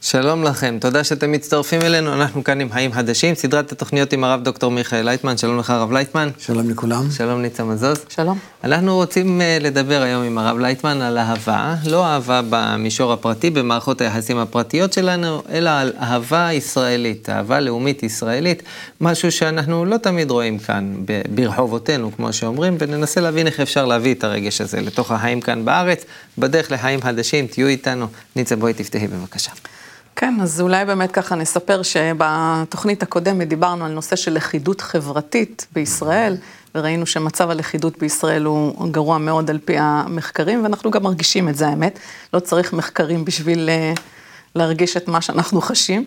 שלום לכם, תודה שאתם מצטרפים אלינו, אנחנו כאן עם חיים חדשים, סדרת התוכניות עם הרב דוקטור מיכאל לייטמן. שלום לך הרב לייטמן. שלום לכולם. שלום ניצה מזוז. שלום. אנחנו רוצים לדבר היום עם הרב לייטמן על אהבה, לא אהבה במישור הפרטי, במערכות היחסים הפרטיות שלנו, אלא על אהבה ישראלית, אהבה לאומית ישראלית, משהו שאנחנו לא תמיד רואים כאן ברחובותינו, כמו שאומרים, וננסה להבין איך אפשר להביא את הרגש הזה לתוך החיים כאן בארץ, בדרך לחיים חדשים. תהיו איתנו. ניצה, בואי תפתחי בבקשה. כן, אז אולי באמת ככה נספר שבתוכנית הקודמת דיברנו על נושא של לכידות חברתית בישראל, וראינו שמצב הלכידות בישראל הוא גרוע מאוד על פי המחקרים, ואנחנו גם מרגישים את זה, האמת. לא צריך מחקרים בשביל להרגיש את מה שאנחנו חשים.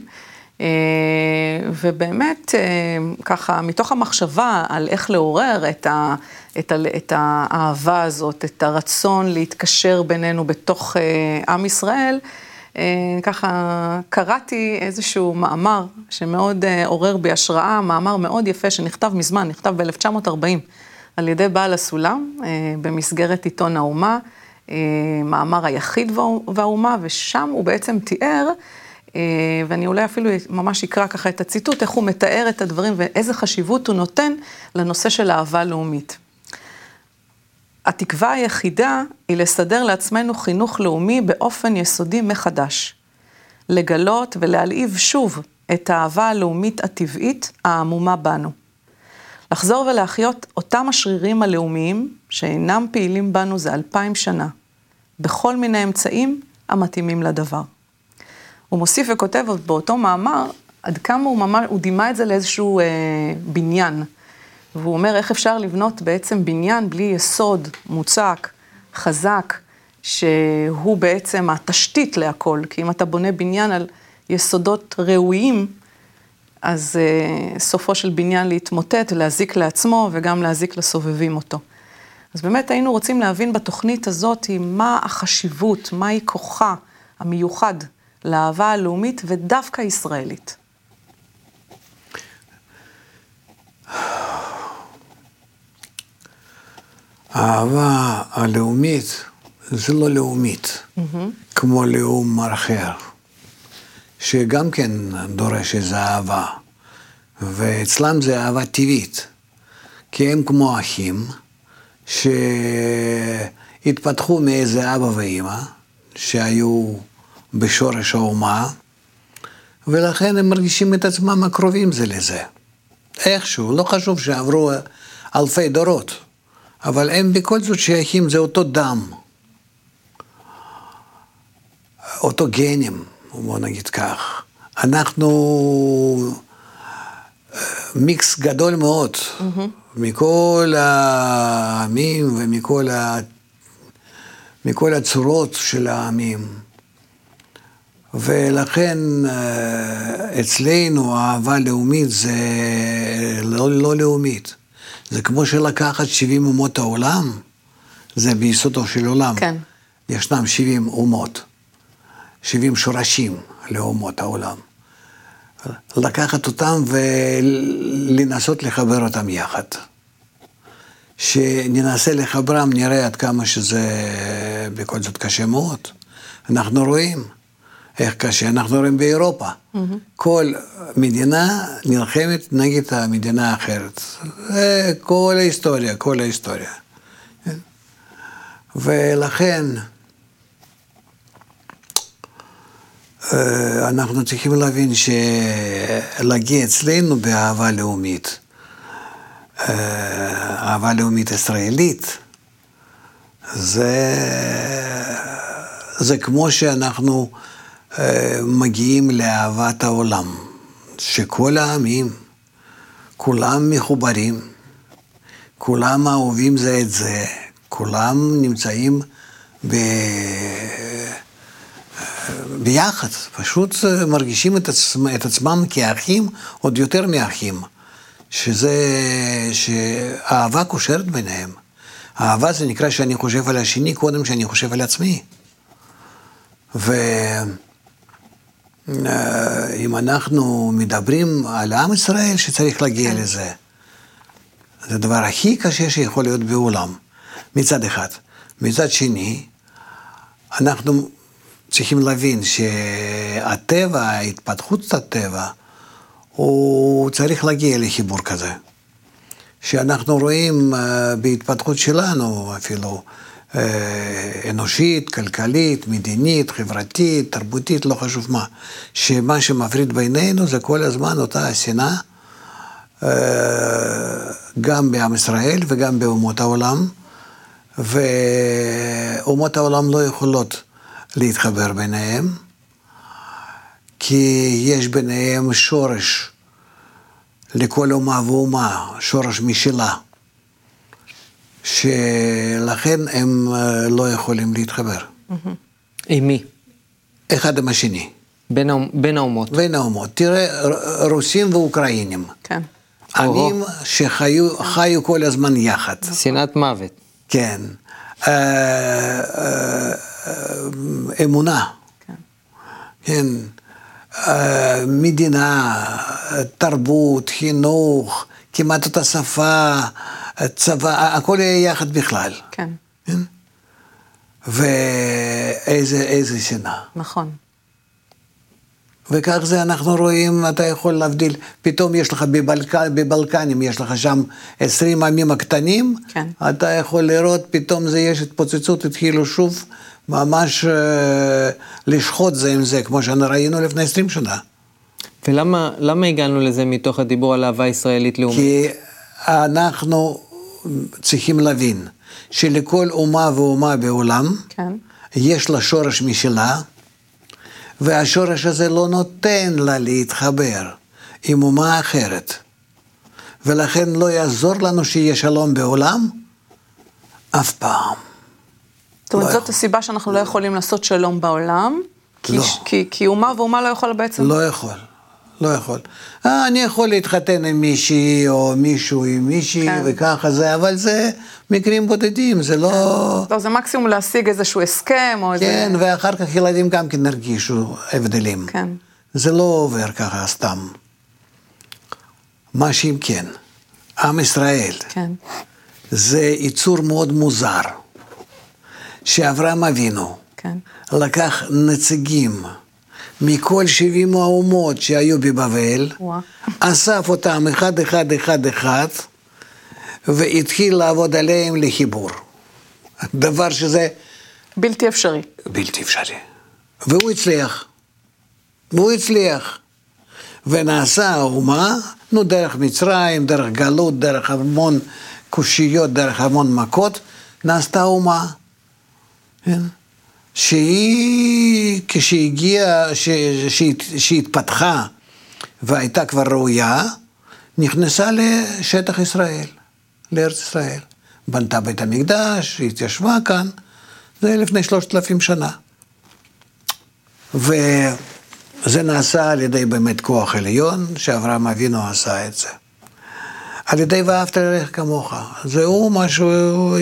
ובאמת, ככה, מתוך המחשבה על איך לעורר את האהבה הזאת, את הרצון להתקשר בינינו בתוך עם ישראל, ככה קראתי איזשהו מאמר שמאוד עורר בי השראה, מאמר מאוד יפה שנכתב מזמן, נכתב ב-1940 על ידי בעל הסולם במסגרת עיתון האומה, מאמר היחיד והאומה, ושם הוא בעצם תיאר, ואני אולי אפילו ממש אקרא ככה את הציטוט, איך הוא מתאר את הדברים ואיזה חשיבות הוא נותן לנושא של אהבה לאומית. התקווה היחידה היא לסדר לעצמנו חינוך לאומי באופן יסודי מחדש. לגלות ולהלהיב שוב את האהבה הלאומית הטבעית העמומה בנו. לחזור ולהחיות אותם השרירים הלאומיים שאינם פעילים בנו זה 2000 שנה, בכל מיני אמצעים המתאימים לדבר. הוא מוסיף וכותב באותו מאמר, עד כמה הוא דימה את זה לאיזשהו בניין, והוא אומר איך אפשר לבנות בעצם בניין בלי יסוד מוצק, חזק, שהוא בעצם התשתית להכל, כי אם אתה בונה בניין על יסודות ראויים, אז סופו של בניין להתמוטט, להזיק לעצמו וגם להזיק לסובבים אותו. אז באמת היינו רוצים להבין בתוכנית הזאת מה החשיבות, מהי כוחה המיוחד לאהבה הלאומית ודווקא ישראלית. האהבה הלאומית זה לא לאומית, כמו לאום אחר, שגם כן דורש איזו אהבה, ואצלם זה אהבה טבעית, כי הם כמו אחים, שהתפתחו מאיזה אבא ואמא, שהיו בשורש האומה, ולכן הם מרגישים את עצמם הקרובים זה לזה. איכשהו, לא חשוב שעברו אלפי דורות, אבל הם בכל זאת שייכים, זה אותו דם, אותו גנים, בוא נגיד כך. אנחנו מיקס גדול מאוד, מכל העמים ומכל הצורות של העמים. ולכן אצלנו האהבה לאומית זה לא לאומית. זה כמו שלקחת 70 אומות העולם, זה ביסודו של עולם. כן. ישנם 70 אומות, 70 שורשים לאומות העולם. לקחת אותם ולנסות לחבר אותם יחד. שננסה לחברם, נראה עד כמה שזה בכל זאת קשה מאוד. אנחנו רואים איך קשה, אנחנו רואים באירופה. כל מדינה נלחמת נגד המדינה האחרת. זה כל ההיסטוריה. ולכן אנחנו צריכים להבין שלהגיע אצלנו באהבה לאומית, אהבה לאומית ישראלית, זה כמו שאנחנו מגיעים לאהבת העולם, שכל העמים, כולם מחוברים, כולם אוהבים זה את זה, כולם נמצאים ביחד, פשוט מרגישים את עצמם כאחים, עוד יותר מאחים, שהאהבה קושרת ביניהם. האהבה זה נקרא שאני חושב על השני קודם שאני חושב על עצמי. אם אנחנו מדברים על עם ישראל שצריך להגיע לזה, זה הדבר הכי קשה שיכול להיות בעולם, מצד אחד. מצד שני, אנחנו צריכים להבין שהטבע, ההתפתחות הטבע, הוא צריך להגיע לחיבור כזה. שאנחנו רואים בהתפתחות שלנו אפילו, אנושית, כלכלית, מדינית, חברתית, תרבותית, לא חשוב מה, שמה שמפריד בינינו זה כל הזמן אותה השנאה, גם בעם ישראל וגם באומות העולם, ואומות העולם לא יכולות להתחבר ביניהם, כי יש ביניהם שורש לכל אומה ואומה, שורש משלה, שלכן הם לא יכולים להתחבר. עם מי? אחד עם השני. בין האומות. בין האומות. תראה, רוסים ואוקראינים. כן. עמים שחיו כל הזמן יחד. שנאת מוות. כן. אמונה. כן. מדינה, תרבות, חינוך, כמעט אותה שפה, צבא, הכל יהיה יחד בכלל. כן. ואיזה שנאה. נכון. וכך זה אנחנו רואים, אתה יכול להבדיל, פתאום יש לך בבלקנים, יש לך שם 20 עמים הקטנים, כן. אתה יכול לראות, פתאום זה יש התפוצצות, התחילו שוב ממש לשחוט זה עם זה, כמו ראינו לפני 20 שנה. ולמה הגענו לזה מתוך הדיבור על אהבה ישראלית לאומית? כי אנחנו צריכים להבין שלכל אומה ואומה בעולם, כן. יש לה שורש משלה, והשורש הזה לא נותן לה להתחבר עם אומה אחרת. ולכן לא יעזור לנו שיהיה שלום בעולם, אף פעם. זאת אומרת, זאת הסיבה שאנחנו לא יכולים לעשות שלום בעולם, כי אומה ואומה לא יכולה בעצם... לא יכול. אני יכול להתחתן עם מישהי או מישהו עם מישהי וככה זה, אבל זה מקרים בודדים, זה לא... לא, זה מקסימום להשיג איזשהו הסכם או איזה... כן, ואחר כך ילדים גם כן הרגישו הבדלים. כן. זה לא עובר ככה סתם. מה שאם כן, עם ישראל, כן. זה ייצור מאוד מוזר, שאברהם אבינו כן. לקח נציגים, מכל 70 האומות שהיו בבבל, אסף אותם אחד, והתחיל לעבוד עליהם לחיבור. דבר שזה... בלתי אפשרי. בלתי אפשרי. והוא הצליח. ונעשה האומה, דרך מצרים, דרך גלות, דרך המון קושיות, דרך המון מכות, נעשתה האומה. כן? כשהגיעה, שהתפתחה והייתה כבר ראויה, נכנסה לשטח ישראל, לארץ ישראל. בנתה בית המקדש, התיישבה כאן, זה לפני 3,000 שנה. וזה נעשה על ידי באמת כוח עליון, שאברהם אבינו עשה את זה. על ידי ואהבת לרעך כמוך. זהו מה שהוא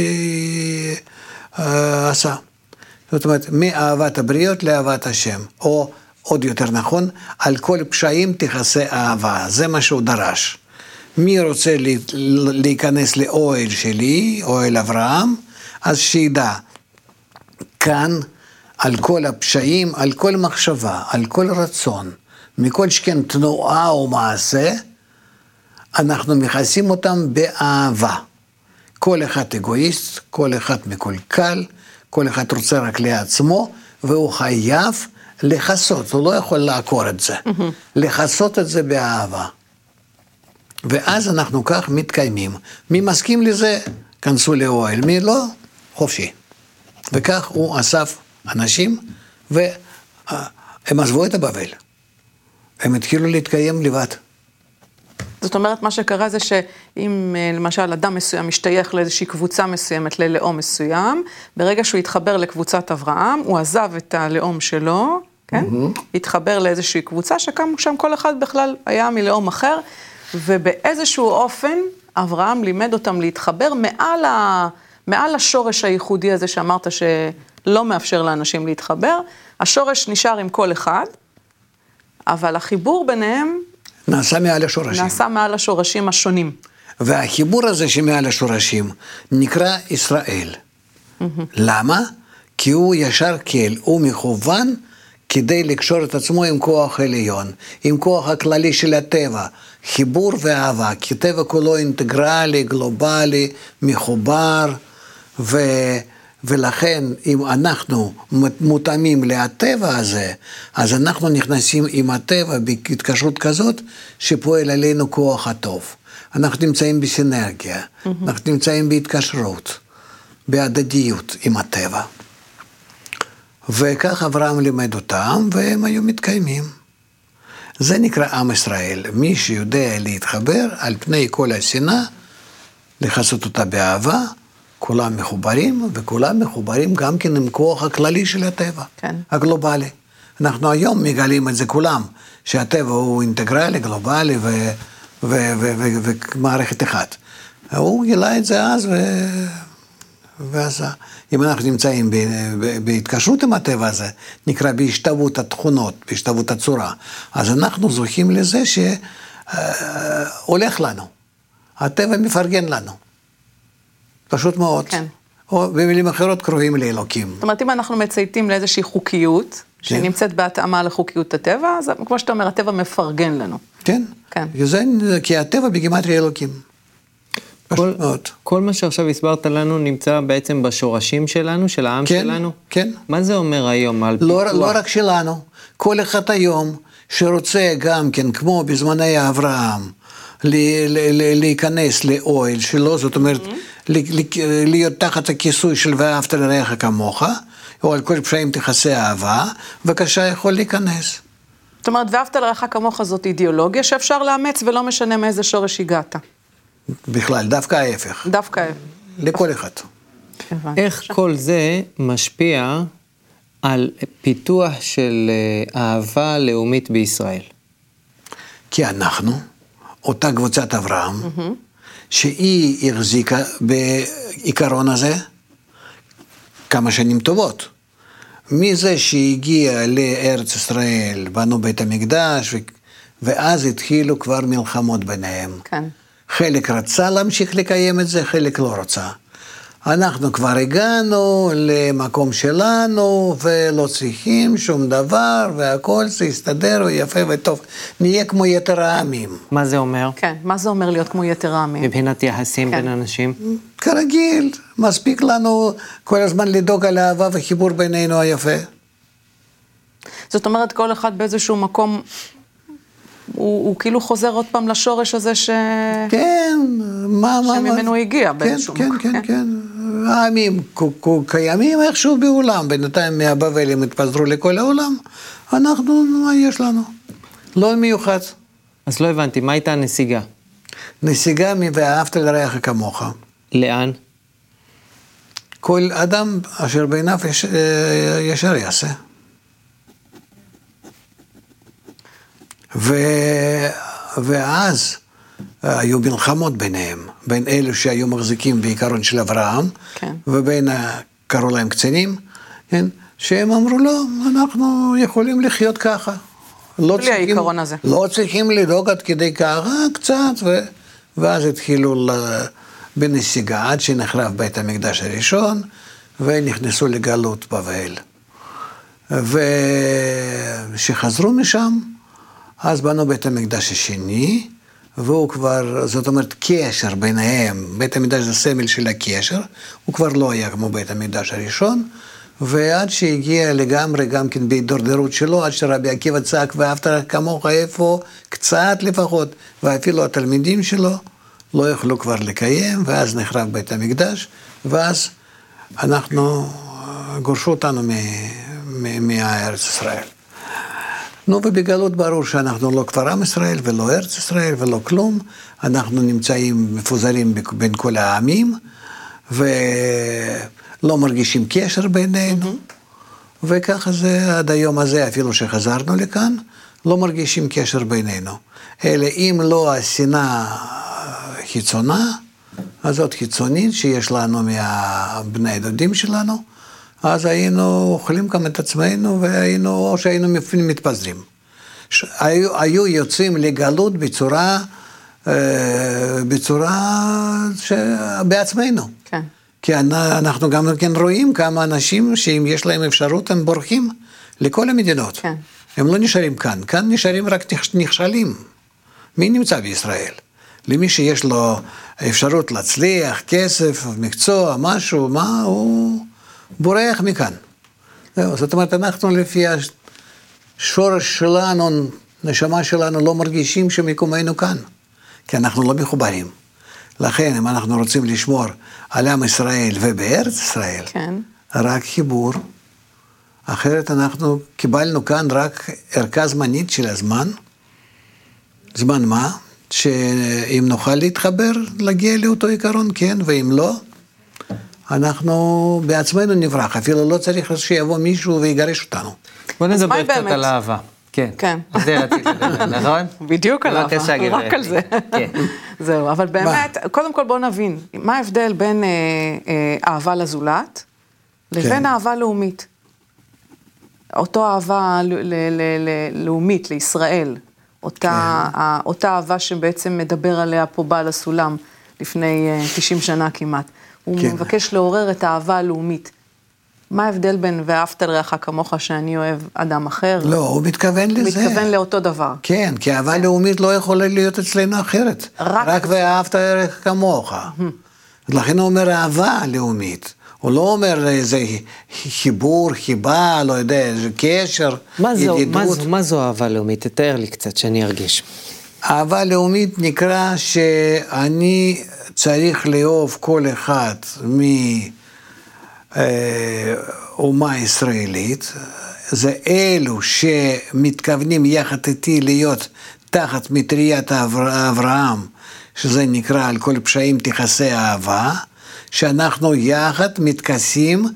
עשה. זאת אומרת, מאהבת הבריות לאהבת השם, או עוד יותר נכון, על כל פשעים תכסה אהבה, זה מה שהוא דרש. מי רוצה להיכנס לאוהל שלי, אוהל אברהם, אז שידע, כאן, על כל הפשעים, על כל מחשבה, על כל רצון, מכל שכן תנועה או מעשה, אנחנו מכסים אותם באהבה. כל אחד אגואיסט, כל אחד מקולקל, כל אחד רוצה רק לעצמו, והוא חייב לחסות, הוא לא יכול לעקור את זה, לחסות את זה באהבה. ואז אנחנו כך מתקיימים. מי מסכים לזה, כנסו לאוהל, מי לא, חופשי. וכך הוא אסף אנשים, והם עזבו את הבבל. הם התחילו להתקיים לבד. זאת אומרת, מה שקרה זה שאם למשל אדם מסוים משתייך לאיזושהי קבוצה מסוימת, ללאום מסוים, ברגע שהוא התחבר לקבוצת אברהם, הוא עזב את הלאום שלו, כן? התחבר לאיזושהי קבוצה שקם שם כל אחד בכלל היה מלאום אחר, ובאיזשהו אופן אברהם לימד אותם להתחבר מעל השורש הייחודי הזה שאמרת שלא מאפשר לאנשים להתחבר, השורש נשאר עם כל אחד, אבל החיבור ביניהם נעשה מעל השורשים. נעשה מעל השורשים השונים. והחיבור הזה שמעל השורשים נקרא ישראל. למה? כי הוא ישר כל, הוא מכוון כדי לקשור את עצמו עם כוח עליון, עם כוח הכללי של הטבע, חיבור ואהבה, כי טבע כולו אינטגרלי, גלובלי, מחובר, ולכן אם אנחנו מותאמים להטבע הזה, אז אנחנו נכנסים עם הטבע בהתקשרות כזאת, שפועל עלינו כוח הטוב. אנחנו נמצאים בסינרגיה, אנחנו נמצאים בהתקשרות, בהדדיות עם הטבע. וכך אברהם לימד אותם, והם היו מתקיימים. זה נקרא עם ישראל. מי שיודע להתחבר על פני כל השנאה, לחסות אותה באהבה, כולם מחוברים, וכולם מחוברים גם כן עם כוח הכללי של הטבע, כן. הגלובלי. אנחנו היום מגלים את זה כולם, שהטבע הוא אינטגרלי, גלובלי ומערכת אחת. הוא גילה את זה אז ואז אם אנחנו נמצאים בהתקשרות עם הטבע הזה, נקרא בהשתוות התכונות, בהשתוות הצורה, אז אנחנו זוכים לזה שהולך לנו. הטבע מפרגן לנו. פשוט מאוד. כן. או במילים אחרות קרובים לאלוקים. זאת אומרת, אם אנחנו מצייתים לאיזושהי חוקיות, שנמצאת בהתאמה לחוקיות הטבע, אז כמו שאתה אומר, הטבע מפרגן לנו. כן. כן. כי הטבע בגימטריה אלוקים. כל מה שעכשיו הסברת לנו נמצא בעצם בשורשים שלנו, של העם שלנו? כן. מה זה אומר היום על פיתוח? לא רק שלנו, כל אחד היום שרוצה גם כן, כמו בזמני אברהם, להיכנס לאוהל שלו, זאת אומרת, להיות תחת הכיסוי של ואהבת לרעך כמוך, או על כל פשעים תכסה אהבה, בבקשה יכול להיכנס. זאת אומרת, ואהבת לרעך כמוך זאת אידיאולוגיה שאפשר לאמץ ולא משנה מאיזה שורש הגעת. בכלל, דווקא ההפך. דווקא ההפך. לכל אחד. איך כל זה משפיע על פיתוח של אהבה לאומית בישראל? כי אנחנו, אותה קבוצת אברהם, שהיא החזיקה בעיקרון הזה כמה שנים טובות. מזה שהגיע לארץ ישראל, בנו בית המקדש, ואז התחילו כבר מלחמות ביניהם. כן. חלק רצה להמשיך לקיים את זה, חלק לא רצה. אנחנו כבר הגענו למקום שלנו, ולא צריכים שום דבר, והכל זה יסתדר, יפה וטוב. נהיה כמו יתר העמים. מה זה אומר? כן, מה זה אומר להיות כמו יתר העמים? מבחינת יחסים בין אנשים? כרגיל, מספיק לנו כל הזמן לדאוג על אהבה וחיבור בינינו היפה. זאת אומרת, כל אחד באיזשהו מקום, הוא כאילו חוזר עוד פעם לשורש הזה כן, שממנו הגיע באיזשהו מקום. כן. העמים קיימים איכשהו בעולם, בינתיים מהבבלים התפזרו לכל העולם, אנחנו, מה יש לנו? לא מיוחד. אז לא הבנתי, מה הייתה הנסיגה? נסיגה מ"ואהבת לרעך כמוך". לאן? כל אדם אשר בעיניו ישר יעשה. ואז היו מלחמות ביניהם, בין אלו שהיו מחזיקים בעיקרון של אברהם, כן. ובין קראו להם קצינים, כן? שהם אמרו לא, אנחנו יכולים לחיות ככה. בלי העיקרון הזה. לא צריכים לדאוג עד כדי ככה, קצת, ואז התחילו בנסיגה, עד שנחרב בית המקדש הראשון, ונכנסו לגלות בבל. ושחזרו משם, אז בנו בית המקדש השני, והוא כבר, זאת אומרת, קשר ביניהם, בית המקדש זה סמל של הקשר, הוא כבר לא היה כמו בית המקדש הראשון, ועד שהגיע לגמרי גם כן בהידרדרות שלו, עד שרבי עקיבא צעק ואהבת כמוך, איפה קצת לפחות, ואפילו התלמידים שלו לא יכלו כבר לקיים, ואז נחרב בית המקדש, ואז גורשו אותנו מהארץ ישראל. נו, ובגלות ברור שאנחנו לא כבר עם ישראל, ולא ארץ ישראל, ולא כלום. אנחנו נמצאים מפוזרים בין כל העמים, ולא מרגישים קשר בינינו. וככה זה עד היום הזה, אפילו שחזרנו לכאן, לא מרגישים קשר בינינו. אלא אם לא השנאה חיצונה, הזאת חיצונית שיש לנו מהבני דודים שלנו, אז היינו אוכלים גם את עצמנו, או שהיינו מתפזרים. היו יוצאים לגלות בצורה בעצמנו. כן. כי אנחנו גם כן רואים כמה אנשים שאם יש להם אפשרות הם בורחים לכל המדינות. כן. הם לא נשארים כאן, כאן נשארים רק נכשלים. מי נמצא בישראל? למי שיש לו אפשרות להצליח, כסף, מקצוע, משהו, מה, הוא בורח מכאן. זאת אומרת, אנחנו לפי השורש שלנו, נשמה שלנו, לא מרגישים שמקומנו כאן, כי אנחנו לא מחוברים. לכן, אם אנחנו רוצים לשמור על עם ישראל ובארץ ישראל, כן. רק חיבור, אחרת אנחנו קיבלנו כאן רק ערכה זמנית של הזמן. זמן מה? שאם נוכל להתחבר, להגיע לאותו עיקרון, כן, ואם לא, אנחנו בעצמנו נברח, אפילו לא צריך שיבוא מישהו ויגרש אותנו. בוא נדבר מהי קצת באמת? על אהבה. כן. כן. זה רציתי לדבר, נכון? בדיוק על אהבה, בבקשה, גברת. רק על זה. כן. זהו, אבל באמת, קודם כל בוא נבין, מה ההבדל בין אהבה לזולת, לבין כן. אהבה לאומית. אותו אהבה לאומית, לישראל, אותה אהבה שבעצם מדבר עליה פה בעל הסולם, לפני 90 שנה כמעט. הוא כן. מבקש לעורר את האהבה הלאומית. מה ההבדל בין ואהבת לרעך כמוך שאני אוהב אדם אחר? לא, הוא מתכוון הוא לזה. מתכוון לאותו דבר. כן, כי אהבה לאומית לא יכולה להיות אצלנו אחרת. רק ואהבת ערך כמוך. לכן הוא אומר אהבה לאומית. הוא לא אומר איזה חיבור, חיבה, לא יודע, איזה קשר, ידידות. מה זו אהבה לאומית? תתאר לי קצת שאני ארגיש. אהבה לאומית נקרא שאני צריך לאהוב כל אחד מאומה ישראלית, זה אלו שמתכוונים יחד איתי להיות תחת מטריית אברהם, שזה נקרא על כל פשעים תכסה אהבה, שאנחנו יחד מתכסים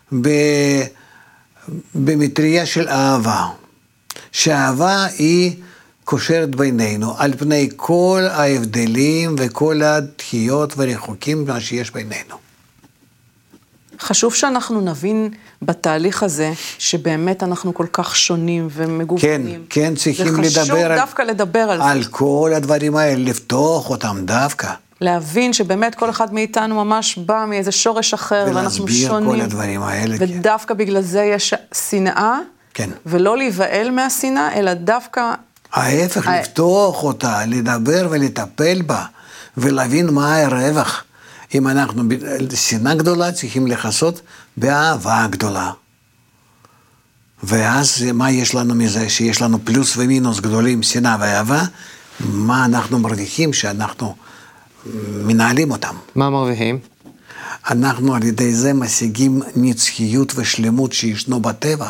במטריה של אהבה, שהאהבה היא קושרת בינינו, על פני כל ההבדלים וכל הדחיות ורחוקים מה שיש בינינו. חשוב שאנחנו נבין בתהליך הזה, שבאמת אנחנו כל כך שונים ומגוונים. כן, צריכים לדבר זה חשוב דווקא לדבר על זה. על כל הדברים האלה, לפתוח אותם דווקא. להבין שבאמת כל אחד מאיתנו ממש בא מאיזה שורש אחר, ואנחנו שונים. ולהסביר כל הדברים האלה. ודווקא בגלל זה יש שנאה, כן. ולא להיבהל מהשנאה, אלא דווקא... ההפך, לפתוח אותה, לדבר ולטפל בה, ולהבין מה הרווח. אם אנחנו שנאה גדולה, צריכים לחסות באהבה גדולה. ואז מה יש לנו מזה? שיש לנו פלוס ומינוס גדולים, שנאה ואהבה, מה אנחנו מרוויחים שאנחנו מנהלים אותם. מה מרוויחים? אנחנו על ידי זה משיגים נצחיות ושלמות שישנו בטבע.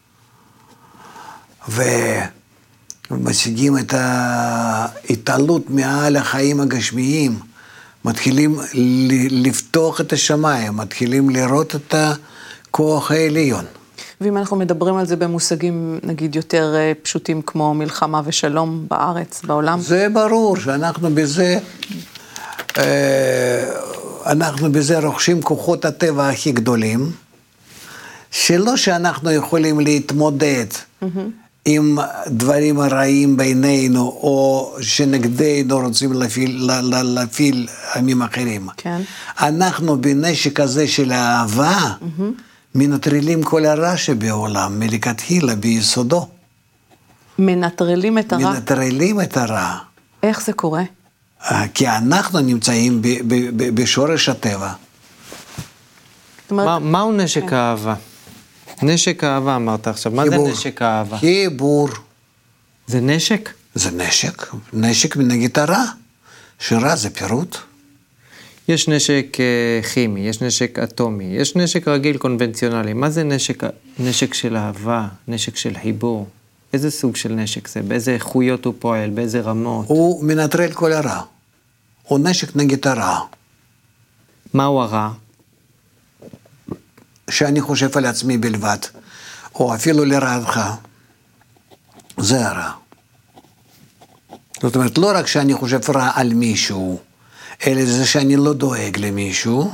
ומשיגים את ההתעלות מעל החיים הגשמיים. מתחילים לפתוח את השמיים, מתחילים לראות את הכוח העליון. ואם אנחנו מדברים על זה במושגים, נגיד, יותר פשוטים כמו מלחמה ושלום בארץ, בעולם? זה ברור שאנחנו בזה רוכשים כוחות הטבע הכי גדולים, שלא שאנחנו יכולים להתמודד עם דברים הרעים בינינו, או שנגדנו רוצים להפעיל עמים אחרים. כן. אנחנו בנשק הזה של האהבה, מנטרלים כל הרע שבעולם, מלכתחילה ביסודו. מנטרלים את הרע? מנטרלים את הרע. איך זה קורה? כי אנחנו נמצאים בשורש הטבע. מהו נשק האהבה? נשק האהבה אמרת עכשיו, מה זה נשק האהבה? חיבור. זה נשק? זה נשק, נשק נגד הרע, שרע זה פירוט. יש נשק כימי, יש נשק אטומי, יש נשק רגיל קונבנציונלי. מה זה נשק של אהבה, נשק של חיבור? איזה סוג של נשק זה? באיזה איכויות הוא פועל? באיזה רמות? הוא מנטרל כל הרע. הוא נשק נגד הרע. מהו הרע? שאני חושב על עצמי בלבד, או אפילו לרעתך. זה הרע. זאת אומרת, לא רק שאני חושב רע על מישהו, אלא זה שאני לא דואג למישהו,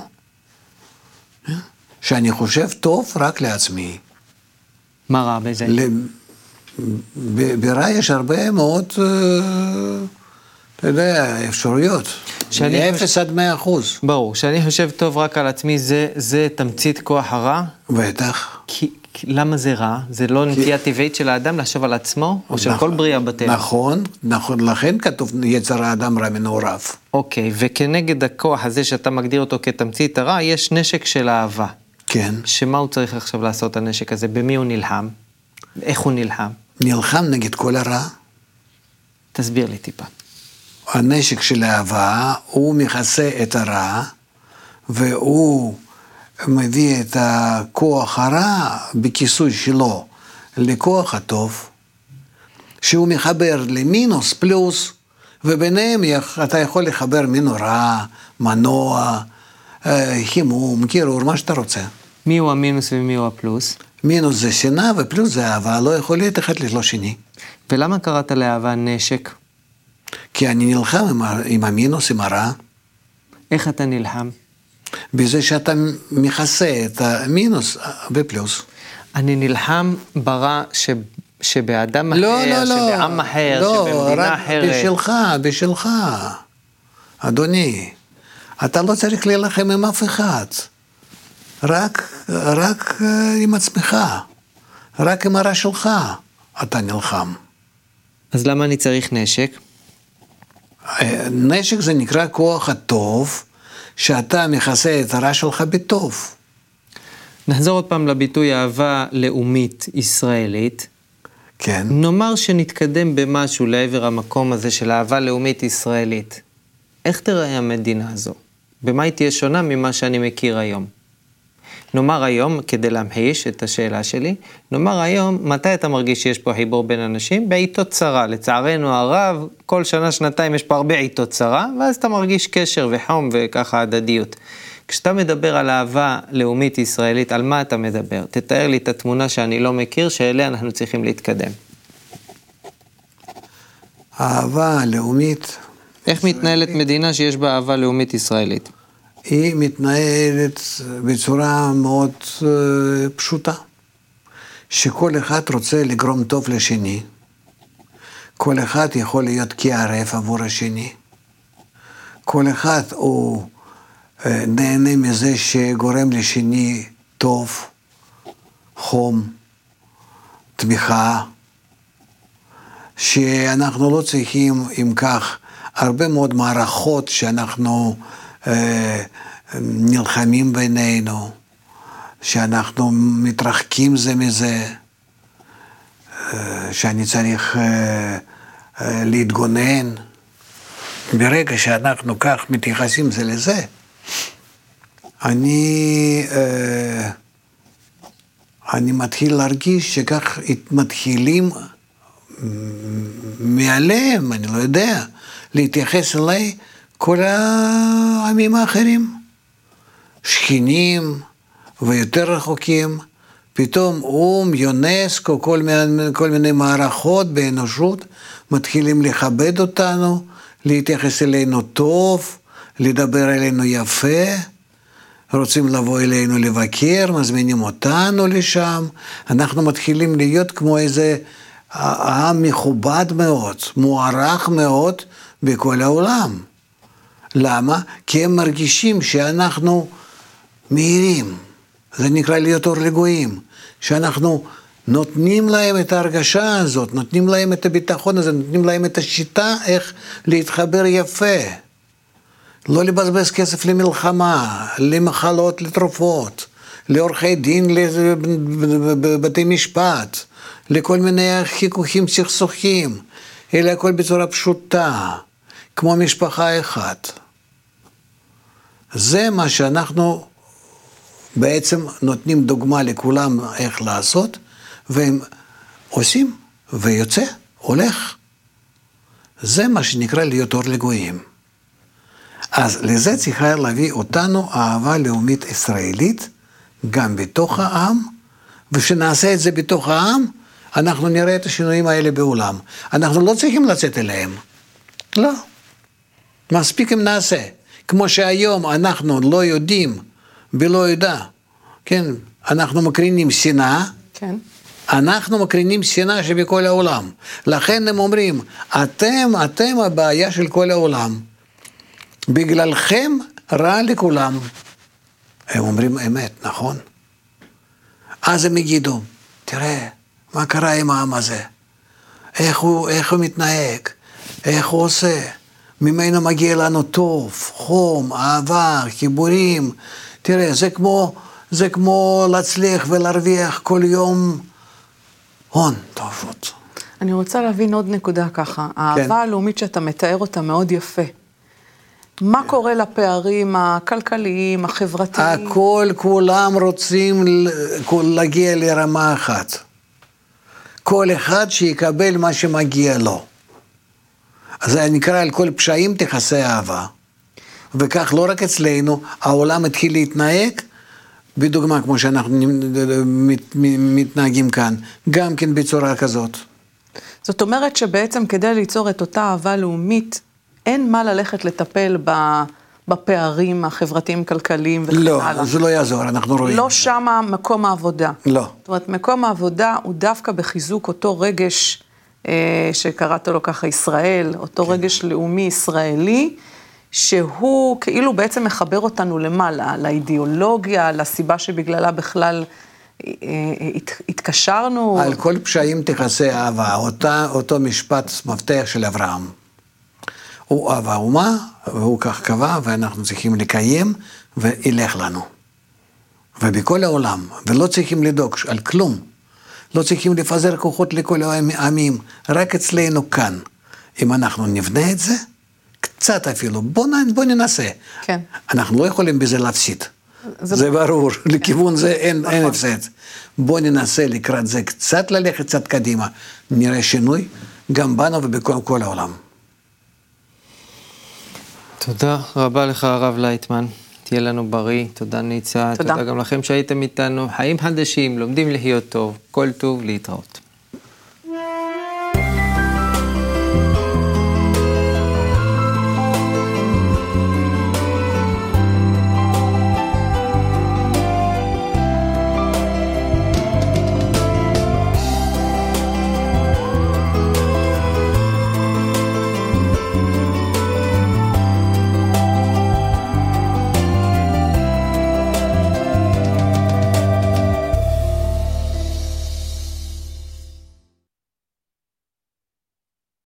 שאני חושב טוב רק לעצמי. מה רע בזה? ברע יש הרבה מאוד אתה יודע, אפשרויות. מ-0 עד 100%. ברור, שאני חושב טוב רק על עצמי, זה תמצית כוח הרע? בטח. למה זה רע? זה לא נטייה טבעית של האדם לחשוב על עצמו, או של כל בריאה בטבע? נכון, לכן כתוב יצר האדם רע מנעוריו. אוקיי, וכנגד הכוח הזה שאתה מגדיר אותו כתמצית הרע, יש נשק של אהבה. כן. שמה הוא צריך עכשיו לעשות הנשק הזה? במי הוא נלחם? איך הוא נלחם? נלחם נגד כל הרע. תסביר לי טיפה. הנשק של האהבה, הוא מכסה את הרע, והוא מביא את הכוח הרע בכיסוי שלו לכוח הטוב, שהוא מחבר למינוס פלוס, וביניהם אתה יכול לחבר מנורה, מנוע, חימום, קירור, מה שאתה רוצה. מי הוא המינוס ומי הוא הפלוס? מינוס זה שנאה ופלוס זה אהבה, לא יכול להיות אחד ללא שני. ולמה קראת לאהבה נשק? כי אני נלחם עם המינוס, עם הרע. איך אתה נלחם? בזה שאתה מכסה את המינוס בפלוס. אני נלחם ברע שבאדם אחר, שבעם אחר, שבמדינה אחרת. לא, רק בשלך, אדוני. אתה לא צריך להילחם עם אף אחד. רק עם עצמך. רק עם הרע שלך אתה נלחם. אז למה אני צריך נשק? נשק זה נקרא כוח הטוב, שאתה מכסה את הרע שלך בטוב. נחזור עוד פעם לביטוי אהבה לאומית ישראלית. כן. נאמר שנתקדם במשהו לעבר המקום הזה של אהבה לאומית ישראלית. איך תראה המדינה הזו? במה היא תהיה שונה ממה שאני מכיר היום? נאמר היום, כדי להמחיש את השאלה שלי, נאמר היום, מתי אתה מרגיש שיש פה חיבור בין אנשים? בעיתות צרה. לצערנו הרב, כל שנה, שנתיים יש פה הרבה עיתות צרה, ואז אתה מרגיש קשר וחום וככה הדדיות. כשאתה מדבר על אהבה לאומית ישראלית, על מה אתה מדבר? תתאר לי את התמונה שאני לא מכיר, שאליה אנחנו צריכים להתקדם. אהבה לאומית... איך מתנהלת מדינה שיש בה אהבה לאומית ישראלית? היא מתנהלת בצורה מאוד פשוטה, שכל אחד רוצה לגרום טוב לשני, כל אחד יכול להיות כערב עבור השני, כל אחד הוא נהנה מזה שגורם לשני טוב, חום, תמיכה, שאנחנו לא צריכים עם כך הרבה מאוד מערכות שאנחנו נלחמים בינינו, שאנחנו מתרחקים זה מזה, שאני צריך להתגונן. ברגע שאנחנו כך מתייחסים זה לזה, אני מתחיל להרגיש שכך מתחילים מעליהם, אני לא יודע, להתייחס אליי כל העמים האחרים, שכנים ויותר רחוקים, פתאום יונסקו, כל מיני מערכות באנושות, מתחילים לכבד אותנו, להתייחס אלינו טוב, לדבר אלינו יפה, רוצים לבוא אלינו לבקר, מזמינים אותנו לשם, אנחנו מתחילים להיות כמו איזה עם מכובד מאוד, מוערך מאוד בכל העולם. למה? כי הם מרגישים שאנחנו מהירים, זה נקרא להיות אור לגויים, שאנחנו נותנים להם את ההרגשה הזאת, נותנים להם את הביטחון הזה, נותנים להם את השיטה איך להתחבר יפה, לא לבזבז כסף למלחמה, למחלות, לתרופות, לעורכי דין, לבתי משפט, לכל מיני חיכוכים, סכסוכים, אלא הכל בצורה פשוטה, כמו משפחה אחת. זה מה שאנחנו בעצם נותנים דוגמה לכולם איך לעשות, והם עושים, ויוצא, הולך. זה מה שנקרא להיות אור לגויים. אז לזה צריכה להביא אותנו אהבה לאומית ישראלית, גם בתוך העם, ושנעשה את זה בתוך העם, אנחנו נראה את השינויים האלה בעולם. אנחנו לא צריכים לצאת אליהם. לא. מספיק אם נעשה. כמו שהיום אנחנו לא יודעים, בלא ידע, כן, אנחנו מקרינים שנאה, כן. אנחנו מקרינים שנאה שבכל העולם. לכן הם אומרים, אתם הבעיה של כל העולם. בגללכם רע לכולם. הם אומרים אמת, נכון? אז הם יגידו, תראה, מה קרה עם העם הזה? איך הוא מתנהג? איך הוא עושה? ממנו מגיע לנו טוב, חום, אהבה, חיבורים. תראה, זה כמו להצליח ולהרוויח כל יום הון טובות. אני רוצה להבין עוד נקודה ככה. האהבה הלאומית שאתה מתאר אותה מאוד יפה. מה קורה לפערים הכלכליים, החברתיים? כולם רוצים להגיע לרמה אחת. כל אחד שיקבל מה שמגיע לו. אז זה נקרא על כל פשעים תכסה אהבה. וכך לא רק אצלנו, העולם התחיל להתנהג, בדוגמה כמו שאנחנו מתנהגים כאן, גם כן בצורה כזאת. זאת אומרת שבעצם כדי ליצור את אותה אהבה לאומית, אין מה ללכת לטפל בפערים החברתיים, כלכליים וכן הלאה. לא, זה לא יעזור, אנחנו רואים. לא שמה מקום העבודה. לא. זאת אומרת, מקום העבודה הוא דווקא בחיזוק אותו רגש, שקראת לו ככה ישראל, אותו רגש לאומי ישראלי, שהוא כאילו בעצם מחבר אותנו למעלה, לאידיאולוגיה, לסיבה שבגללה בכלל התקשרנו. על כל פשעים תכסה אהבה, אותו משפט מפתח של אברהם. הוא אהב האומה, והוא כך קבע, ואנחנו צריכים לקיים, וילך לנו. ובכל העולם, ולא צריכים לדאוג על כלום. לא צריכים לפזר כוחות לכל העמים, רק אצלנו כאן. אם אנחנו נבנה את זה, קצת אפילו, בוא ננסה. כן. אנחנו לא יכולים בזה להפסיד. זה ברור, לכיוון זה אין הפסד. בוא ננסה לקראת זה קצת ללכת קצת קדימה. נראה שינוי גם בנו ובכל העולם. תודה רבה לך הרב לייטמן, תהיה לנו בריא, תודה ניצה, תודה גם לכם שהייתם איתנו, חיים חדשים, לומדים להיות טוב, כל טוב, להתראות.